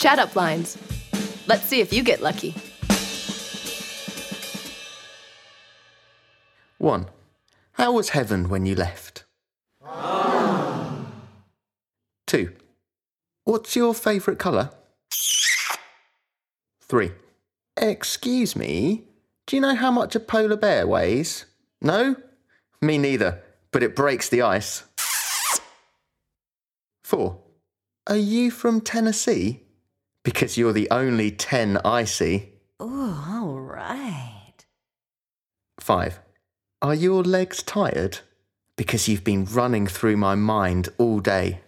Chat Up Lines. Let's see if you get lucky. 1. How was heaven when you left? 2. What's your favourite colour? 3. Excuse me, do you know how much a polar bear weighs? No? Me neither, but it breaks the ice. 4. Are you from Tennessee? Because you're the only 10 I see. Ooh, all right. 5. Are your legs tired? Because you've been running through my mind all day.